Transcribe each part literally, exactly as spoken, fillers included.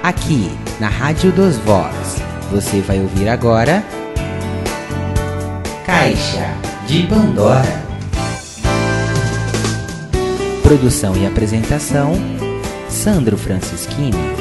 Aqui, na Rádio dos Vox, você vai ouvir agora Caixa de Pandora. Produção e apresentação, Sandro Francischini.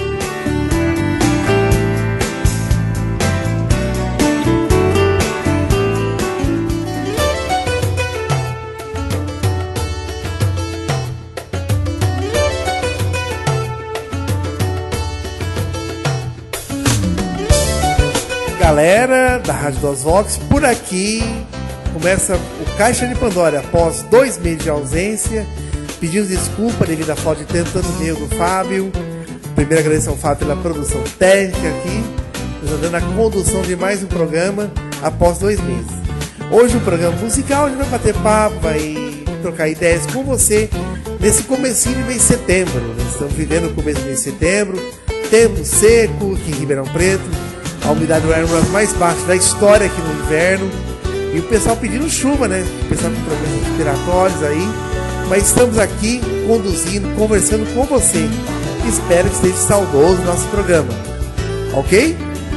Galera da Rádio dos Vox, por aqui começa o Caixa de Pandora. Após dois meses de ausência, pedimos desculpa devido à falta de tempo, tanto meu do Fábio. Primeiro agradeço ao Fábio pela produção técnica aqui, nos dando a condução de mais um programa após dois meses. Hoje um programa musical, a gente vai bater papo, vai trocar ideias com você nesse comecinho de mês de setembro. Nós estamos vivendo o começo do mês de setembro, tempo seco aqui em Ribeirão Preto. A umidade do ar é uma das mais baixas da história aqui no inverno. E o pessoal pedindo chuva, né? O pessoal com problemas respiratórios aí. Mas estamos aqui conduzindo, conversando com você. Espero que esteja saudoso o nosso programa. Ok?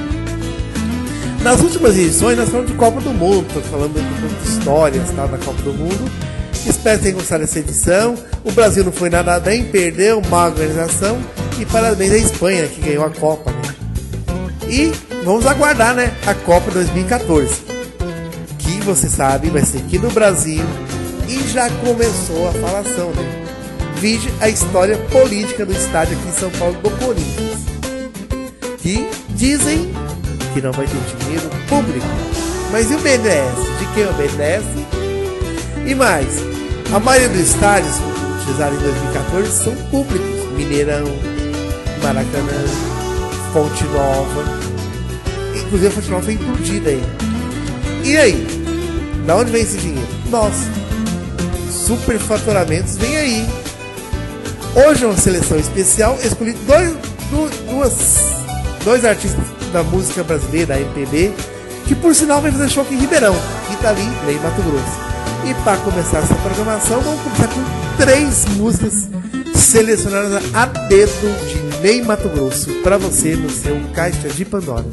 Nas últimas edições nós falamos de Copa do Mundo. Estou falando de histórias, tá, da Copa do Mundo. Espero que tenham gostado dessa edição. O Brasil não foi nada bem, perdeu, má organização. E parabéns à Espanha, que ganhou a Copa, né? E vamos aguardar, né, a Copa dois mil e quatorze, que você sabe vai ser aqui no Brasil e já começou a falação, né? Vide a história política do estádio aqui em São Paulo do Corinthians, que dizem que não vai ter dinheiro público. Mas e o B N D E S? De quem é o B N D E S? E mais, a maioria dos estádios utilizados em dois mil e quatorze são públicos. Mineirão, Maracanã, Fonte Nova. Inclusive a Fonte Nova foi implodida aí. E aí? Da onde vem esse dinheiro? Nossa, superfaturamentos vem aí. Hoje é uma seleção especial. Escolhi dois, duas, dois artistas da música brasileira, da M P B, que por sinal vai fazer show aqui em Ribeirão, Itali, Ney Mato Grosso. E para começar essa programação, vamos começar com três músicas selecionadas a dedo de Ney Mato Grosso para você no seu Caixa de Pandora.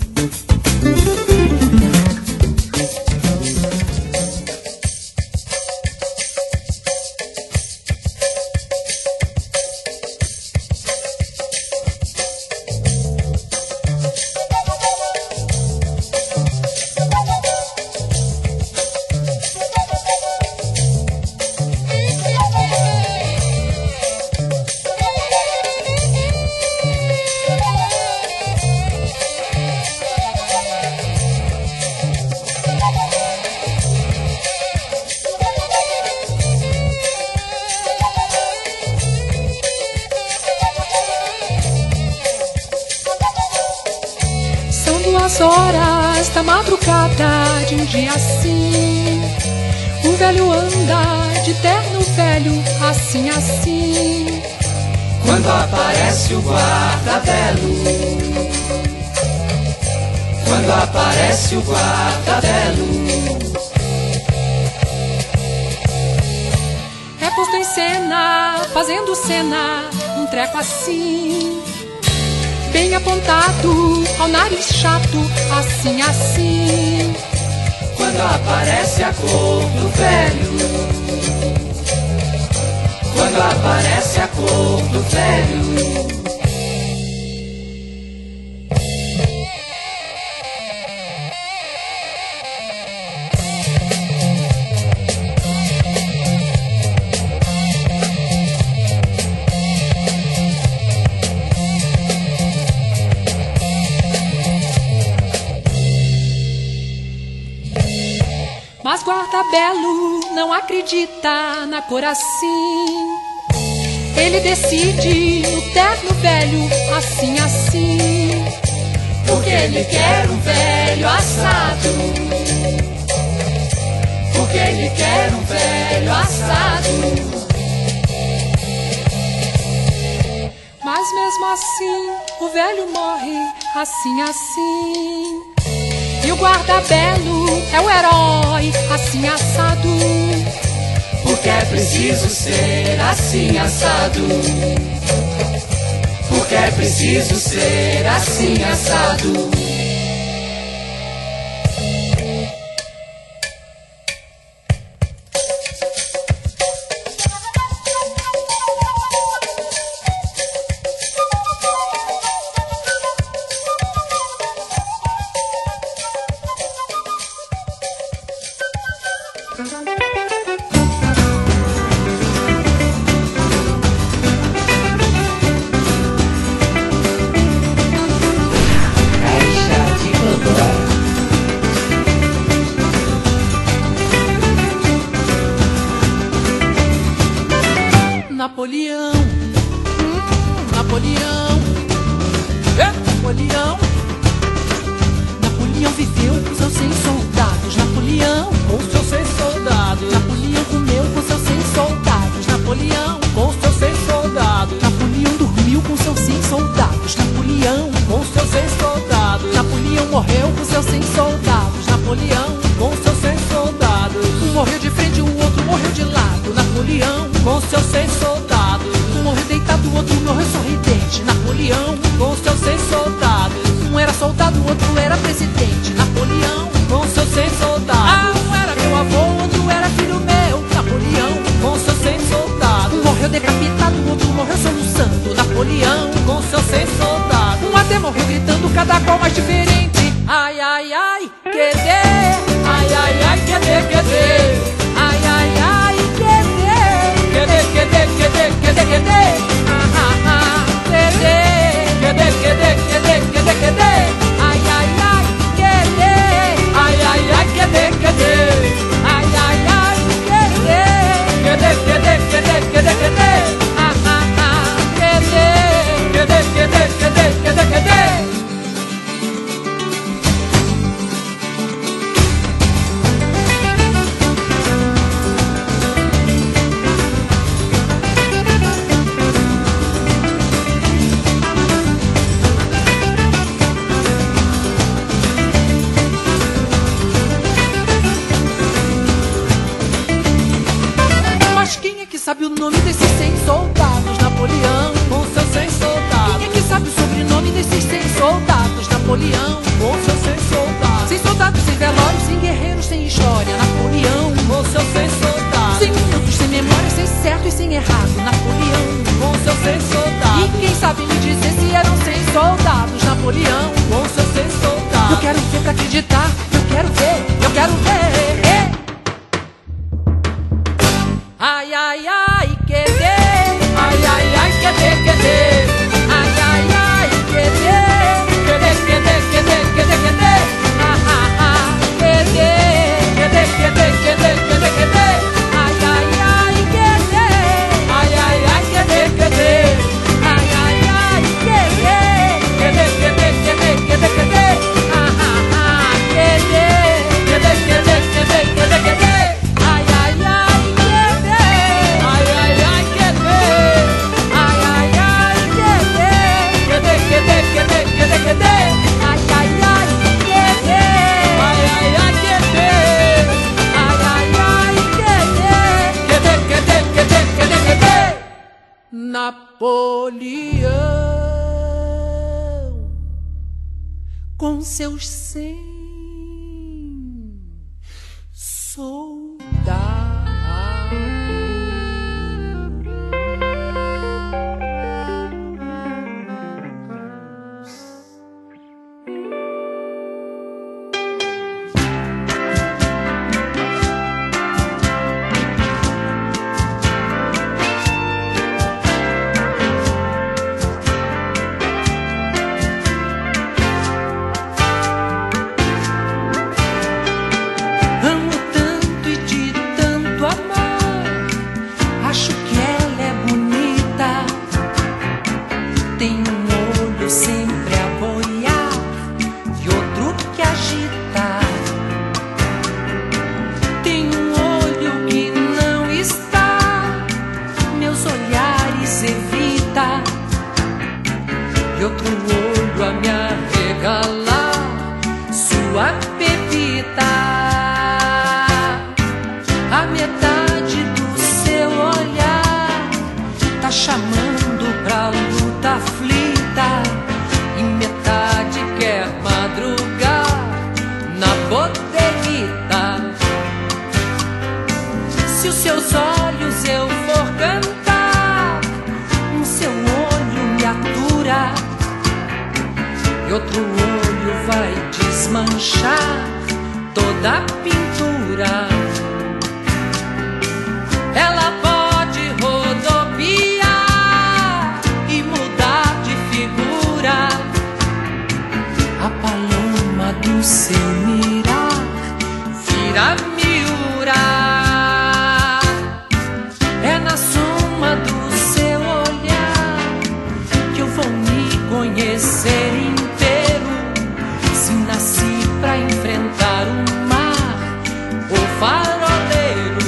Horas da madrugada de um dia assim, o velho anda de terno velho, assim, assim. Quando aparece o guarda-belo, quando aparece o guarda-belo, é posto em cena, fazendo cena, um treco assim, bem apontado ao nariz chato, assim, assim. Quando aparece a cor do velho, quando aparece a cor do velho, mas guarda-belo não acredita na cor assim. Ele decide no terno velho, assim, assim. Porque ele quer um velho assado, porque ele quer um velho assado. Mas mesmo assim o velho morre, assim, assim. E o guarda-belo é o herói, assim, assado. Porque é preciso ser assim assado, porque é preciso ser assim assado. Napoleão, hum, Napoleão, é, Napoleão. Napoleão viveu com seus cem soldados. Napoleão, com seus cem soldados. Napoleão comeu com seus cem soldados. Napoleão, com seus cem soldados. Napoleão dormiu com seus cem soldados. Napoleão, com seus cem soldados. Napoleão morreu com seus cem soldados. Napoleão, com seus cem soldados. Um morreu de frente, o outro morreu de lado. Napoleão, com seus cem soldados. Um morreu deitado, o outro morreu sorridente. Napoleão, com seus cem soldados. Um era soldado, o outro era presidente. Napoleão, com seus cem soldados. Ah, um era meu avô, o outro era filho meu. Napoleão, com seus cem soldados. Um morreu decapitado, o outro morreu soluçando. Napoleão, com seus cem soldados. Um até morreu gritando, cada qual mais diferente. Ai, ai, ai, que dê. Ai, ai, ai, que dê, que dê. Ai, ai, ai, que dê. Que dê, que dê, que dê, que dê, que dê. Ah, ah, ah, que dê. Que dê, que dê, que dê, que dê, que dê. Ai, ai, ai, que dê. Ai, ai, ai, que dê, que dê. Ai, ai, ai, que dê. Que dê, que dê, que dê, que dê, que dê. Ah, ah, ah, que dê. Que dê, que dê, que dê, que dê, que dê. Sabe o nome desses cem soldados? Napoleão, com seus cem soldados. Quem é que sabe o sobrenome desses cem soldados? Napoleão, com seus cem soldados. Sem soldados, sem velórios, sem guerreiros, sem história. Napoleão, com seus cem soldados. Sem minutos, sem memória, sem certo e sem errado. Napoleão, com seus cem soldados. E quem sabe me dizer se eram cem soldados? Napoleão, com seus cem soldados. Eu quero ver pra acreditar, eu quero ver, eu quero ver. É. Ai, ai, ai, que dê. Ai, ai, ai, que dê, que dê. Ai, ai, ai, que dê. Que dê, que dê, que dê, que dê, que dê. Ah, ah, ah, que dê. Que dê, que dê, que dê, que dê, que dê. Ai, ai, ai, que dê. Ai, ai, ai, que dê, que dê. Ai, ai, ai, que dê. Que dê, que dê, que dê, que dê, que dê. Ah, ah, ah, que dê. Que dê, que dê, que dê, que dê, que dê. Ai, ai, ai. Napoleão, com seus cem soldados. E outro olho a me arregalar sua pepita. A metade do seu olhar tá chamando pra luta aflita. e outro olho vai desmanchar toda a pintura. Ela pode rodopiar e mudar de figura. A paloma do seu mirar vira miura. É na soma do seu olhar que eu vou me conhecer inteiro. Se nasci pra enfrentar o mar, o faroleiro.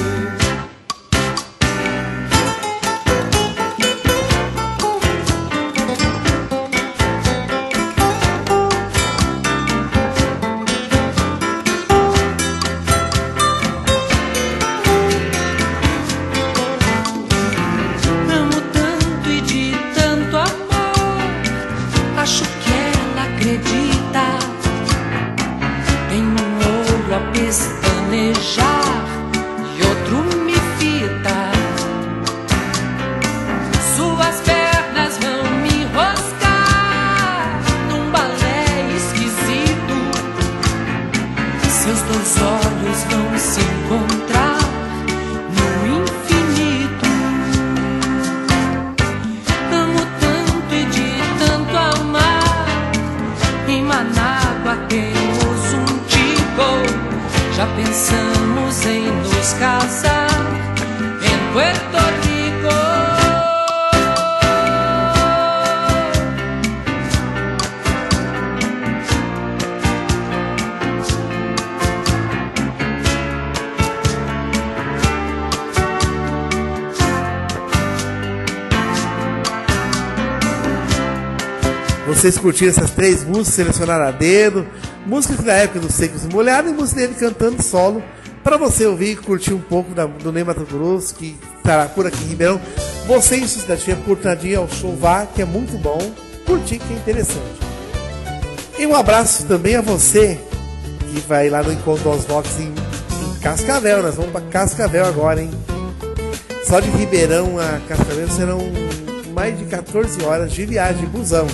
Vocês curtiram essas três músicas selecionadas a dedo, músicas da época dos Secos e Molhados e música dele cantando solo, para você ouvir e curtir um pouco da, do Ney Mato Grosso, que estará por aqui em Ribeirão. Você em sua cidade, portadinha ao show, vá, que é muito bom, curtir, que é interessante. E um abraço também a você que vai lá no Encontro dos Vox em, em Cascavel. Nós vamos para Cascavel agora, hein? Só de Ribeirão a Cascavel serão mais de quatorze horas de viagem de busão.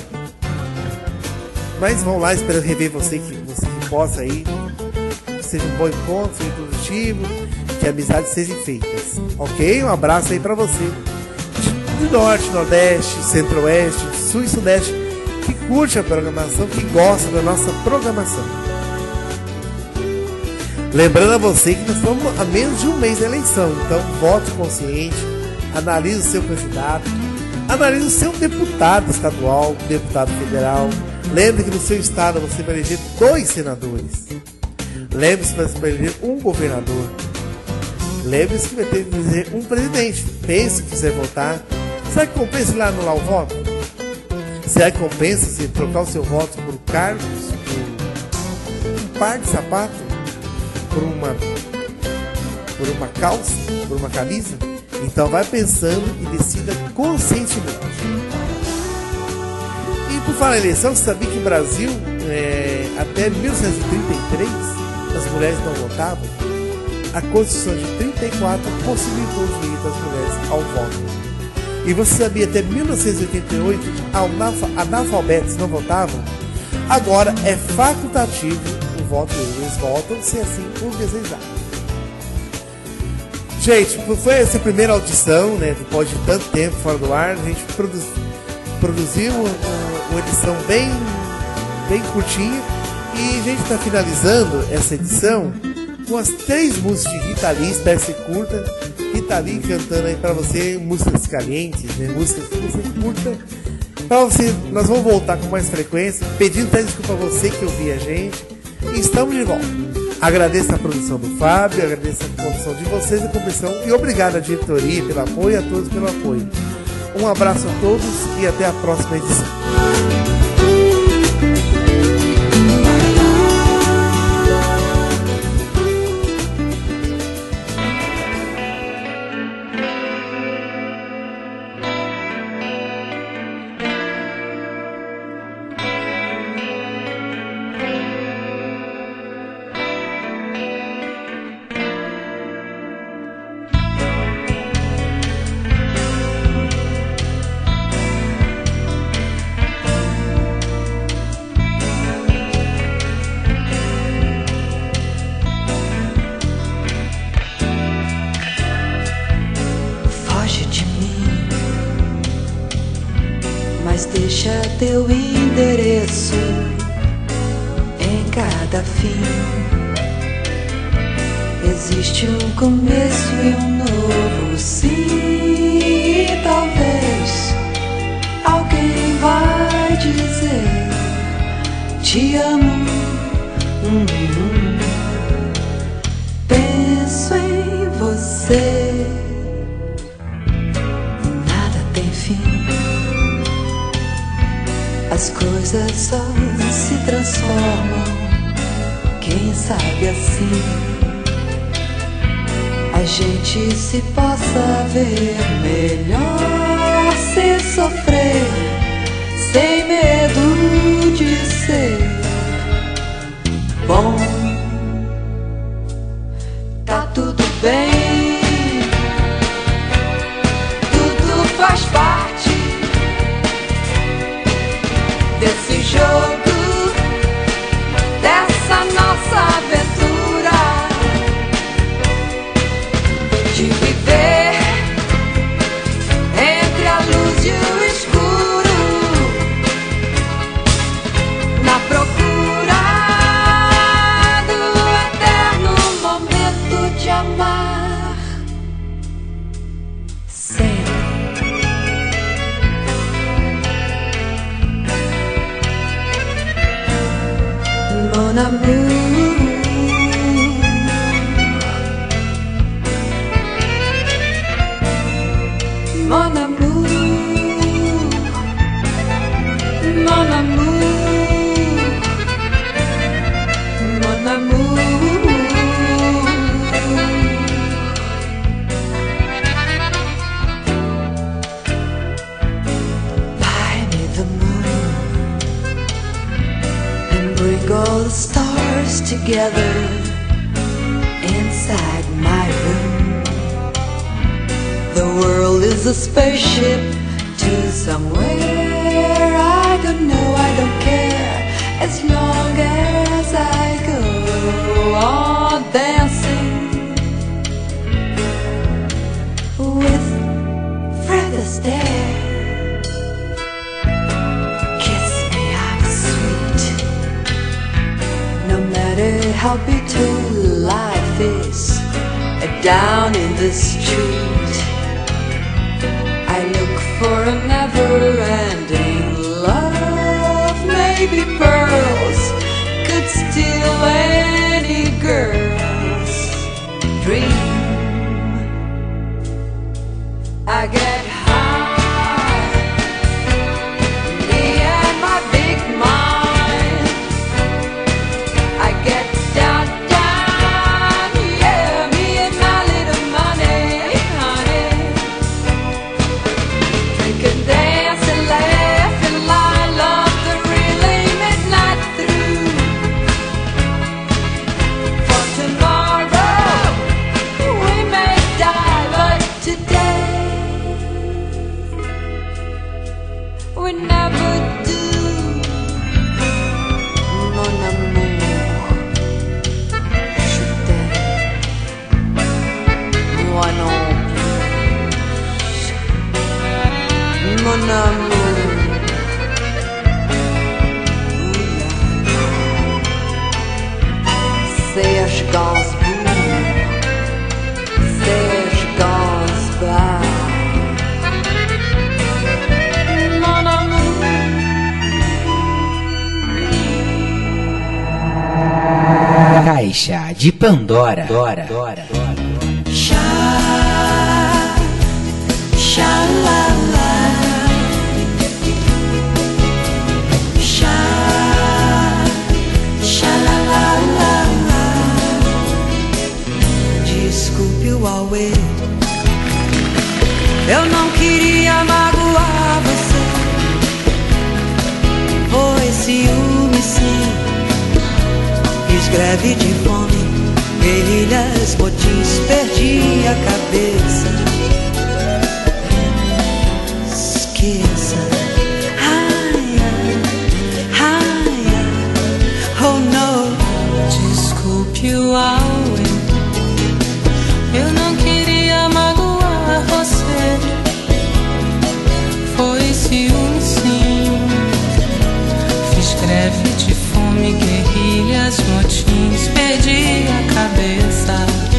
Mas vamos lá, espero rever você, que você que possa aí, que seja um bom encontro, seja produtivo, que amizades sejam feitas, ok? Um abraço aí pra você, do Norte, Nordeste, Centro-Oeste, Sul e Sudeste, que curte a programação, que gosta da nossa programação. Lembrando a você que nós estamos a menos de um mês da eleição, então vote consciente, analise o seu candidato, analise o seu deputado estadual, deputado federal. Lembre que no seu estado você vai eleger dois senadores. Lembre-se que você vai eleger um governador. Lembre-se que vai ter que eleger um presidente. Pense se quiser votar. Será que compensa ir lá anular o voto? Será que compensa se trocar o seu voto por cargos, por um par de sapato, por uma, por uma calça, por uma camisa? Então vai pensando e decida conscientemente. Por falar em eleição, você sabia que no Brasil, é, até mil novecentos e trinta e três, as mulheres não votavam? A Constituição de trinta e quatro possibilitou o direito das mulheres ao voto. E você sabia que até mil novecentos e oitenta e oito, analfabetos não votavam? Agora é facultativo o voto deles. Eles votam se assim o desejar. Gente, foi essa a primeira audição, né, depois de tanto tempo fora do ar. A gente produz, produziu uma, uma edição bem, bem curtinha. E a gente está finalizando essa edição com as três músicas de Rita Lee, espero que curta. Rita Lee cantando aí pra você músicas calientes, né? Músicas que você curta. Pra você, nós vamos voltar com mais frequência, pedindo até desculpa a você que ouviu a gente. E estamos de volta. Agradeço a produção do Fábio, agradeço a produção de vocês, a compreensão e obrigado à diretoria pelo apoio e a todos pelo apoio. Um abraço a todos e até a próxima edição. mas deixa teu endereço em cada fim. Existe um começo e um novo sim. E talvez alguém vai dizer te amo. Hum, hum. Penso em você. Nada tem fim. As coisas só se transformam. Quem sabe assim a gente se possa ver melhor, se sofrer sem medo de ser bom. Tá tudo bem, tudo faz parte desse jogo, dessa nossa aventura de viver entre a luz e o escuro, na procura do eterno momento de amar sempre. Mon amour, mon amour, mon amour, mon amour. Buy me the moon and bring all the stars together inside my room. The world is a spaceship to somewhere I don't know, I don't care, as long as I go on dancing with Fred Astaire. Kiss me, I'm sweet, no matter how bitter life is down in the street. I look for a never-ending love. Maybe pearls could steal any girl's dream. I get high, me and my big mind. I get down, down, yeah, me and my little money, honey. Drink and dance and laugh and lie, love the really midnight through. For tomorrow we may die, but today we never do. Mon amour, je t'aime, moi non plus. Mon amour, oulala. Serge Gainsbourg, Serge Gainsbourg. Mon amour. Caixa de Pandora. Dora. Dora. Sha, sha la la, sha, sha la la la la. Desculpe o auê, eu não queria magoar você. Foi ciúme sim, fiz greve de fome, guerrilhas, motins, perdi a cabeça. Esqueça. Ai, ai, ai, ai. Oh no. Desculpe o auê, eu não queria magoar você. Foi ciúme sim, cabeça.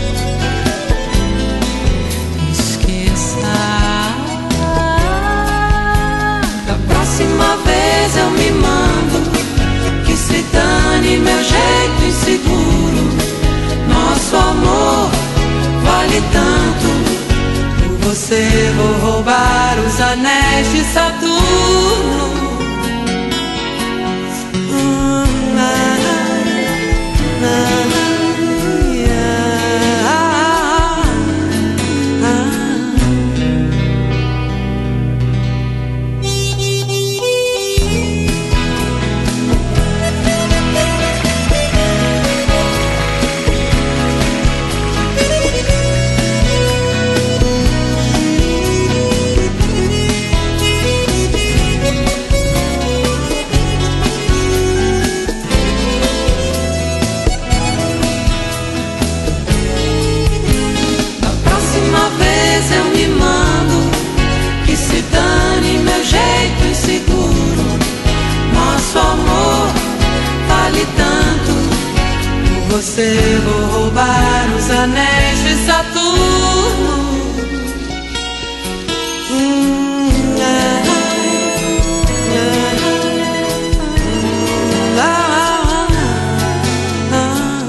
Esqueça. Da próxima vez eu me mando, que se dane meu jeito inseguro. Nosso amor vale tanto. Por você vou roubar os anéis de Saturno. Eu me mando, que se dane meu jeito inseguro. Nosso amor vale tanto. Por você vou roubar os anéis de Saturno. Hum, ah, ah, ah, ah, ah.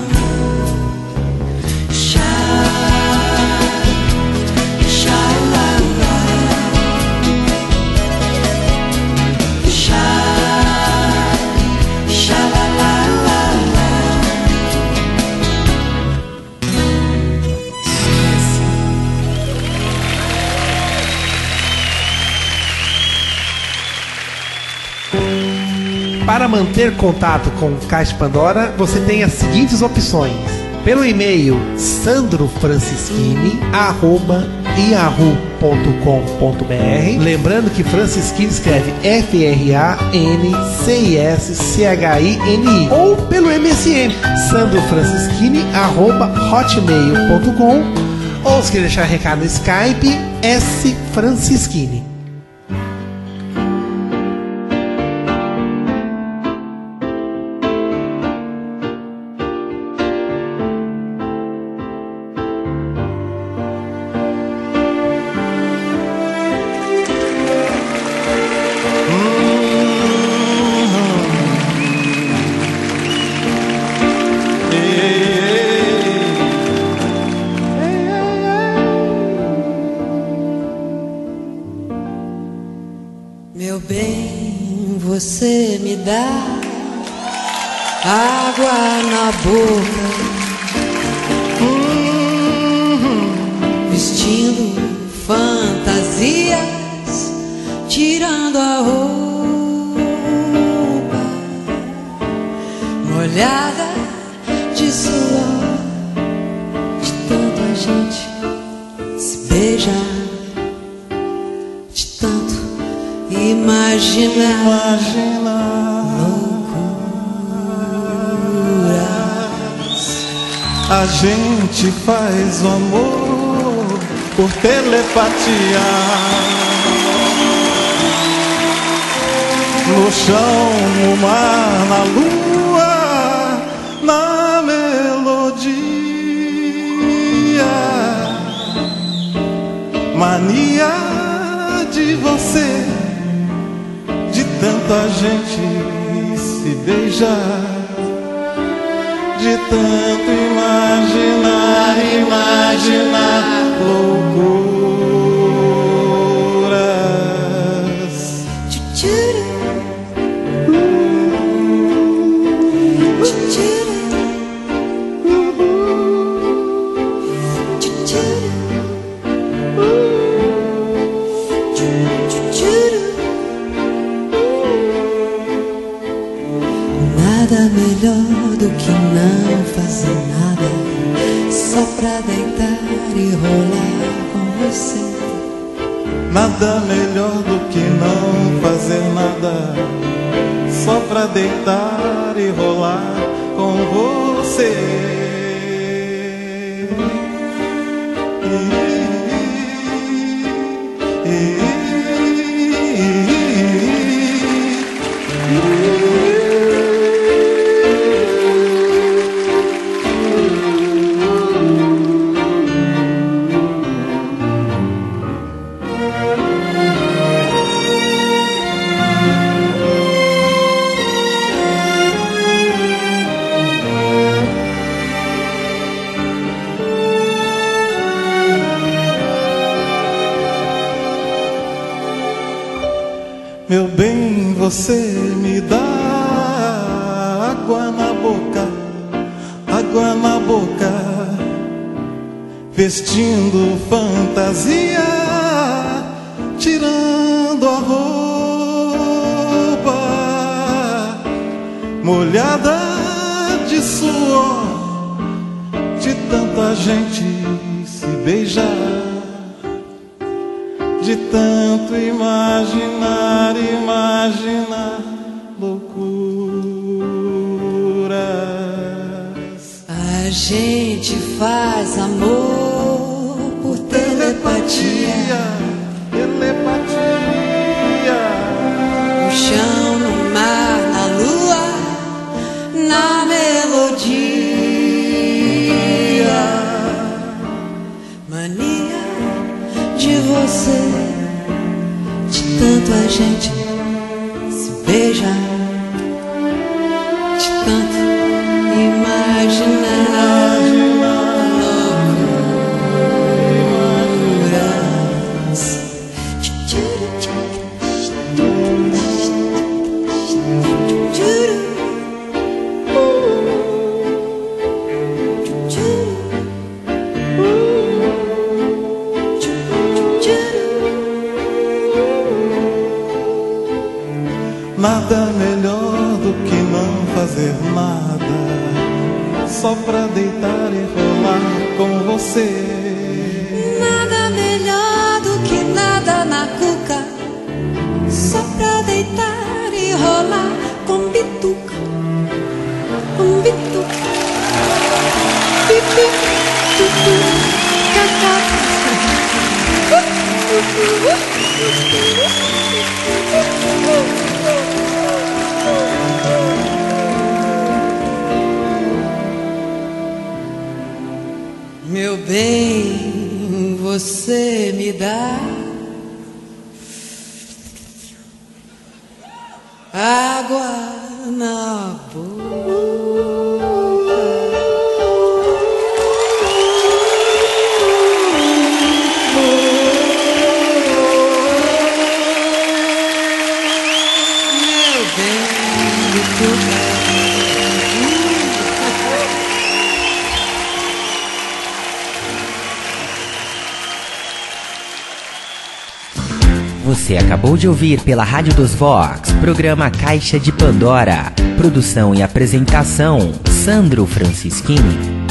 Para manter contato com Caixa Pandora, você tem as seguintes opções. Pelo e-mail sandrofrancischini arroba yahoo ponto com ponto br. Lembrando que Francischini escreve F R A N C I S C H I N I. Ou pelo M S N sandrofrancischini arroba hotmail ponto com. Ou se quer deixar recado no Skype, S Francischini. Meu bem, você me dá água na boca, vestindo fantasias, tirando a roupa molhada de suor, de tanto a gente se beijar, de tanto imaginar, loucuras. A gente faz o amor por telepatia, no chão, no mar, na lua, na melodia. Mania de você, de tanto a gente se beijar, de tanto imaginar, imaginar loucuras. Nada melhor do que não fazer nada, só pra deitar e rolar com você. Nada melhor do que não fazer nada, só pra deitar e rolar com você. bem, você me dá água na boca, água na boca, vestindo fantasia, tirando a roupa, molhada de suor, de tanta gente se beijar, de tanto imaginar, imaginar loucuras. A gente faz amor por telepatia, telepatia. No chão, no mar, na lua, na melodia. Mania de você, de tanto a gente se beija, de tanto imaginar loucuras. Nada melhor do que não fazer nada, só pra deitar e rolar com você. Nada melhor do que nada na cuca, só pra deitar e rolar com bituca, com bituca. Pipi, tutu, cacá. Meu bem, você me dá água na Você acabou de ouvir pela Rádio dos Vox, programa Caixa de Pandora. Produção e apresentação, Sandro Francischini.